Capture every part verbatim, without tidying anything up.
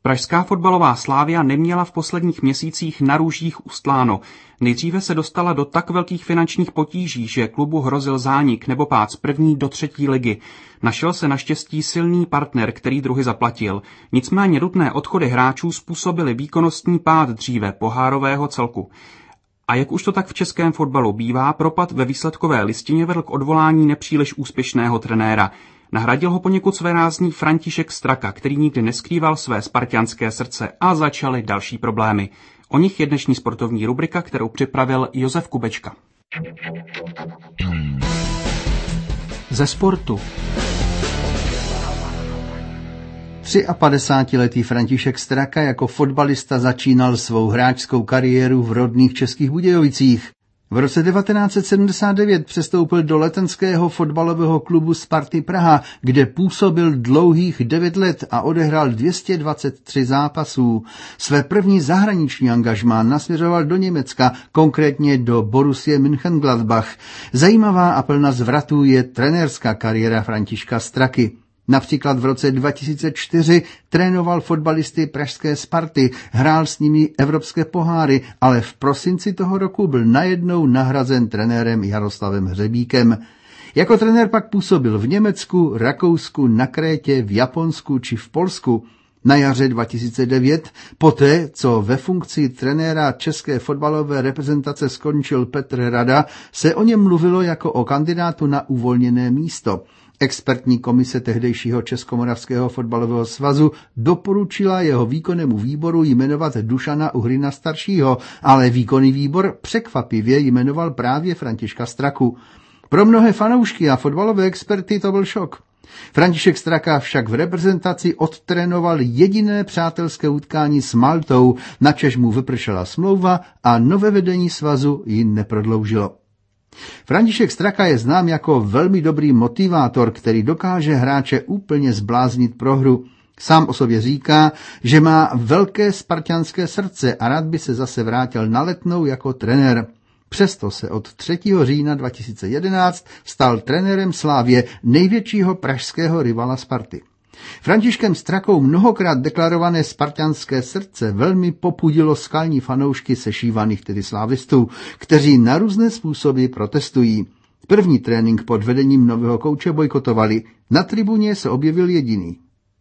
Pražská fotbalová Slavia neměla v posledních měsících na růžích ustláno. Nejdříve se dostala do tak velkých finančních potíží, že klubu hrozil zánik nebo pád z první do třetí ligy. Našel se naštěstí silný partner, který druhy zaplatil. Nicméně nutné odchody hráčů způsobily výkonnostní pád dříve pohárového celku. A jak už to tak v českém fotbalu bývá, propad ve výsledkové listině vedl k odvolání nepříliš úspěšného trenéra. Nahradil ho poněkud svérázný František Straka, který nikdy neskrýval své spartanské srdce, a začaly další problémy. O nich je dnešní sportovní rubrika, kterou připravil Josef Kubečka. Ze sportu. padesátitříletý František Straka jako fotbalista začínal svou hráčskou kariéru v rodných Českých Budějovicích. V roce devatenáct set sedmdesát devět přestoupil do letenského fotbalového klubu Sparty Praha, kde působil dlouhých devět let a odehrál dvě stě dvacet tři zápasů. Své první zahraniční angažmá nasměřoval do Německa, konkrétně do Borussie Mönchengladbach. Zajímavá a plná zvratů je trenérská kariéra Františka Straky. Například v roce dva tisíce čtyři trénoval fotbalisty pražské Sparty, hrál s nimi evropské poháry, ale v prosinci toho roku byl najednou nahrazen trenérem Jaroslavem Hřebíkem. Jako trenér pak působil v Německu, Rakousku, na Krétě, v Japonsku či v Polsku. Na jaře dva tisíce devět, poté, co ve funkci trenéra české fotbalové reprezentace skončil Petr Rada, se o něm mluvilo jako o kandidátu na uvolněné místo. Expertní komise tehdejšího Českomoravského fotbalového svazu doporučila jeho výkonnému výboru jmenovat Dušana Uhrina staršího, ale výkonný výbor překvapivě jmenoval právě Františka Straku. Pro mnohé fanoušky a fotbalové experty to byl šok. František Straka však v reprezentaci odtrénoval jediné přátelské utkání s Maltou, načež mu vypršela smlouva a nové vedení svazu ji neprodloužilo. František Straka je znám jako velmi dobrý motivátor, který dokáže hráče úplně zbláznit pro hru. Sám o sobě říká, že má velké spartanské srdce a rád by se zase vrátil na Letnou jako trenér. Přesto se od třetího října dva tisíce jedenáct stal trenérem Slavie, největšího pražského rivala Sparty. Františkem Strakou mnohokrát deklarované spartanské srdce velmi popudilo skalní fanoušky sešívaných tedy slávistů, kteří na různé způsoby protestují. První trénink pod vedením nového kouče bojkotovali. Na tribuně se objevil jediný.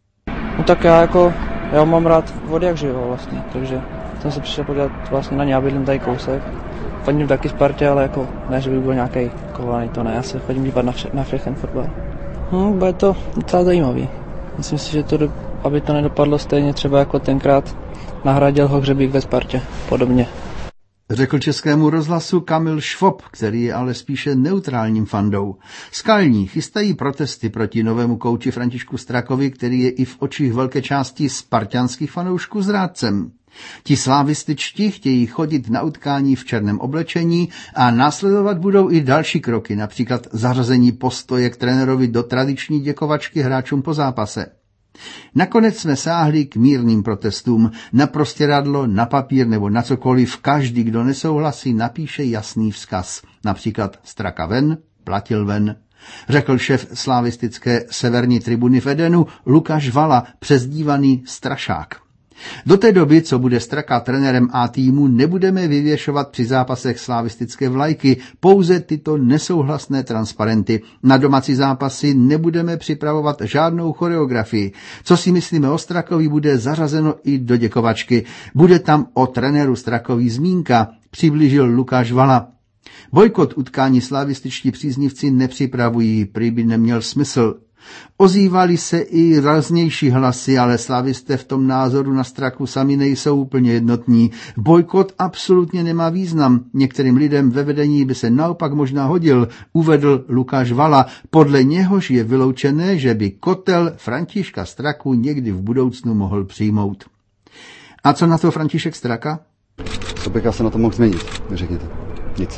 No tak já jako, já mám rád vody jak živo vlastně, takže jsem se přišel podívat vlastně na ně, já bydlím tady kousek. Chodím taky Spartě, ale jako ne, že by byl nějaký kovaný, to ne, já se chodím dívat na, vše, na všechen fotbal. No, bude to docela zajímavý. Myslím si, že to, aby to nedopadlo stejně třeba jako tenkrát nahradil ho Hřebík ve Spartě. Podobně. Řekl Českému rozhlasu Kamil Švob, který je ale spíše neutrálním fandou. Skalní chystají protesty proti novému kouči Františku Strakovi, který je i v očích velké části spartanských fanoušků zrádcem. Ti slávističtí chtějí chodit na utkání v černém oblečení a následovat budou i další kroky, například zařazení postoje k trenérovi do tradiční děkovačky hráčům po zápase. Nakonec jsme sáhli k mírným protestům. Na prostěradlo, na papír nebo na cokoliv každý, kdo nesouhlasí, napíše jasný vzkaz. Například Straka ven, platil ven. Řekl šéf slavistické severní tribuny v Edenu Lukáš Vala, přezdívaný Strašák. Do té doby, co bude Straka trenérem A týmu, nebudeme vyvěšovat při zápasech slavistické vlajky, pouze tyto nesouhlasné transparenty. Na domácí zápasy nebudeme připravovat žádnou choreografii. Co si myslíme o Strakovi, bude zařazeno i do děkovačky. Bude tam o trenéru Strakovi zmínka, přiblížil Lukáš Vala. Bojkot utkání slavističtí příznivci nepřipravují, prý by neměl smysl. Ozývaly se i raznější hlasy, ale slavisté v tom názoru na Straku sami nejsou úplně jednotní. Bojkot absolutně nemá význam. Některým lidem ve vedení by se naopak možná hodil, uvedl Lukáš Vala. Podle něhož je vyloučené, že by kotel Františka Straku někdy v budoucnu mohl přijmout. A co na to František Straka? Co bych asi na to mohl změnit, řekněte. Nic.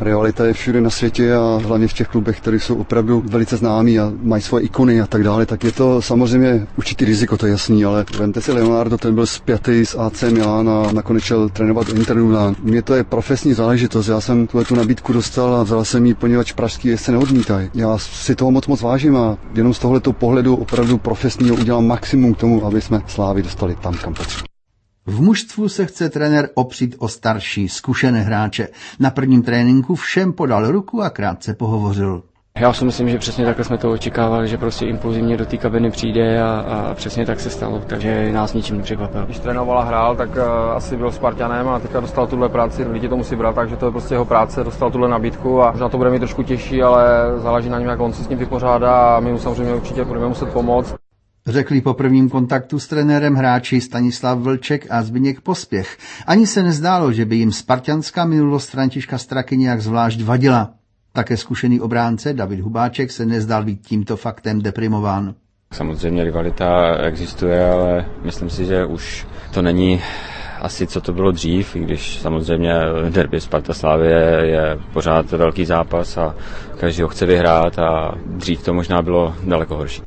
Rivalita je všude na světě a hlavně v těch klubech, které jsou opravdu velice známí a mají svoje ikony a tak dále, tak je to samozřejmě určitý riziko, to je jasný, ale vemte si Leonardo, ten byl spjatý s A C Milan a nakonec šel trénovat do Interu Milan. Mně to je profesní záležitost, já jsem tuhle tu nabídku dostal a vzal jsem ji, poněvadž pražský jezdce neodmítají. Já si toho moc moc vážím a jenom z tohoto pohledu opravdu profesního udělám maximum k tomu, aby jsme Slávy dostali tam, kam patří. V mužstvu se chce trenér opřít o starší, zkušené hráče. Na prvním tréninku všem podal ruku a krátce pohovořil. Já si myslím, že přesně takhle jsme to očekávali, že prostě impulzivně do té kabiny přijde a, a přesně tak se stalo, takže nás ničím nepřekvapil. Když trénoval a hrál, tak uh, asi byl Spartanem a teďka dostal tuhle práci, lidi to musí brát, takže to je prostě jeho práce, dostal tuhle nabídku a možná to bude mít trošku těžší, ale záleží na něm, jak on si s tím vypořádá a my mu samozřejmě určitě budeme muset pomoct. Řekli po prvním kontaktu s trenérem hráči Stanislav Vlček a Zbyněk Pospěch. Ani se nezdálo, že by jim spartanská minulost Františka Straky nějak zvlášť vadila. Také zkušený obránce David Hubáček se nezdál být tímto faktem deprimován. Samozřejmě rivalita existuje, ale myslím si, že už to není asi, co to bylo dřív, i když samozřejmě derby Sparta Slavie je pořád velký zápas a každý ho chce vyhrát a dřív to možná bylo daleko horší.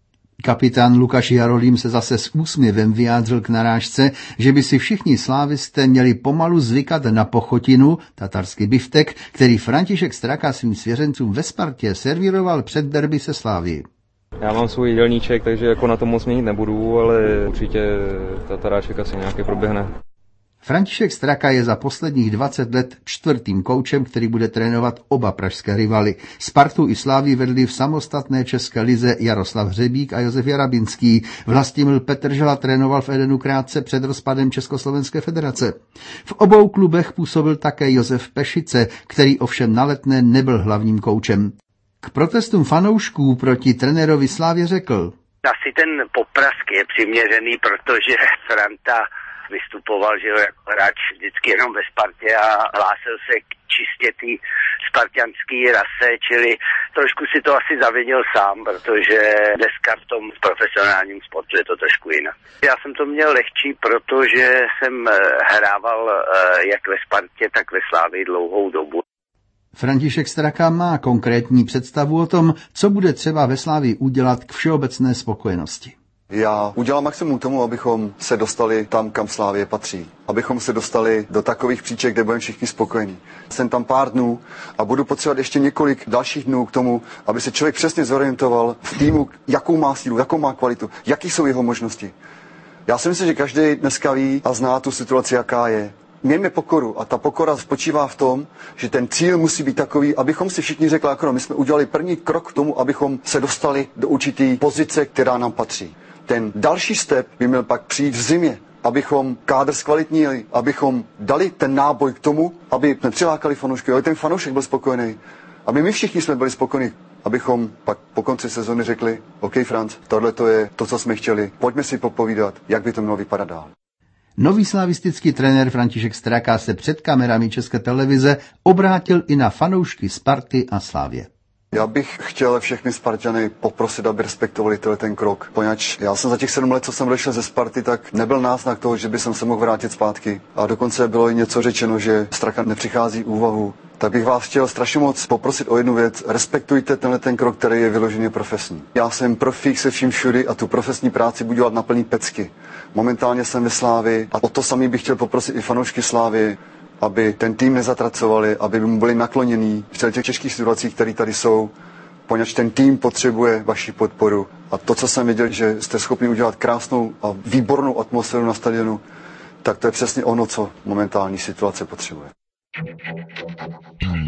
Kapitán Lukáš Jarolím se zase s úsměvem vyjádřil k narážce, že by si všichni slávisté měli pomalu zvykat na pochotinu, tatarský biftek, který František Straka svým svěřencům ve Spartě servíroval před derby se Slaví. Já mám svůj jídelníček, takže jako na to moc měnit nebudu, ale určitě tataráček asi nějaký proběhne. František Straka je za posledních dvacet let čtvrtým koučem, který bude trénovat oba pražské rivaly. Spartu i Slávii vedli v samostatné české lize Jaroslav Hřebík a Josef Jarabinský. Vlastimil Petržela trénoval v Edenu krátce před rozpadem Československé federace. V obou klubech působil také Josef Pešice, který ovšem na Letné nebyl hlavním koučem. K protestům fanoušků proti trenérovi Slávě řekl: Asi ten poprask je přiměřený, protože Franta vystupoval, že jo, jako hráč vždycky jenom ve Spartě a hlásil se k čistě té spartianské rase, čili trošku si to asi zavinil sám, protože dneska v tom profesionálním sportu je to trošku jinak. Já jsem to měl lehčí, protože jsem hrával jak ve Spartě, tak ve Slávii dlouhou dobu. František Straka má konkrétní představu o tom, co bude třeba ve Slávii udělat k všeobecné spokojenosti. Já udělám maximum tomu, abychom se dostali tam, kam Slávie patří. Abychom se dostali do takových příček, kde budeme všichni spokojení. Jsem tam pár dnů a budu potřebovat ještě několik dalších dnů k tomu, aby se člověk přesně zorientoval v týmu, jakou má sílu, jakou má kvalitu, jaký jsou jeho možnosti. Já si myslím, že každý dneska ví a zná tu situaci, jaká je. Mějme pokoru a ta pokora spočívá v tom, že ten cíl musí být takový, abychom si všichni řekli, jako my jsme udělali první krok k tomu, abychom se dostali do určité pozice, která nám patří. Ten další step by měl pak přijít v zimě, abychom kádr zkvalitnili, abychom dali ten náboj k tomu, aby jsme přilákali fanoušky, aby ten fanoušek byl spokojený, aby my všichni jsme byli spokojení, abychom pak po konci sezony řekli, OK Franc, tohle to je to, co jsme chtěli, pojďme si popovídat, jak by to mělo vypadat dál. Nový slavistický trenér František Straka se před kamerami České televize obrátil i na fanoušky Sparty a Slávie. Já bych chtěl všechny Sparťany poprosit, aby respektovali ten krok, poněvadž já jsem za těch sedm let, co jsem odešel ze Sparty, tak nebyl náznak toho, že by jsem se mohl vrátit zpátky. A dokonce bylo i něco řečeno, že Straka nepřichází úvahu. Tak bych vás chtěl strašně moc poprosit o jednu věc. Respektujte tenhle ten krok, který je vyloženě profesní. Já jsem profík se vším všudy a tu profesní práci budu dělat na plný pecky. Momentálně jsem ve Slávii a o to samý bych chtěl poprosit i fanoušky Slávy, aby ten tým nezatracovali, aby mu byli naklonění v těch těžkých situacích, které tady jsou, poněvadž ten tým potřebuje vaši podporu. A to, co jsem viděl, že jste schopni udělat krásnou a výbornou atmosféru na stadionu, tak to je přesně ono, co momentální situace potřebuje.